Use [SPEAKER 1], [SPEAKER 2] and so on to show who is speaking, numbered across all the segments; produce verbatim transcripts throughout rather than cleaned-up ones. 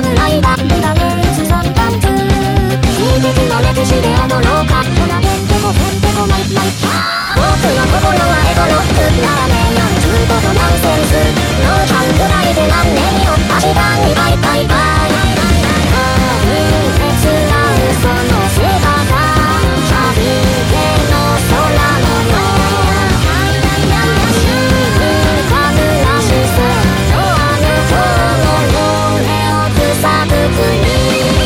[SPEAKER 1] 侍だ無駄にさんパンツ悲劇の歴史で踊ろうかほらへんてこへんてこマイマイ僕の心はエゴロックラーメンより中古とナンセンスノーちゃんぐらいで何年よ明日にバイバイバイ大切な嘘の姿旅での空のよ静かな視線のあの子の胸を草ぶくり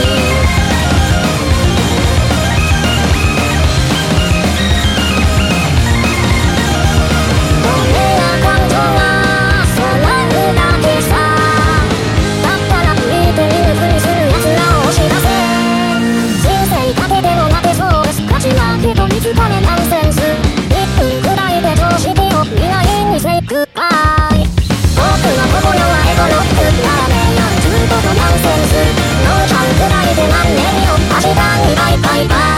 [SPEAKER 1] 疲れナンセンスいっぷんくらいで常識を見ないにセイクバイ僕の心はエゴロックラーメンより中古とナンセンスノーちゃんくらいで何年よ明日にバイバイバイ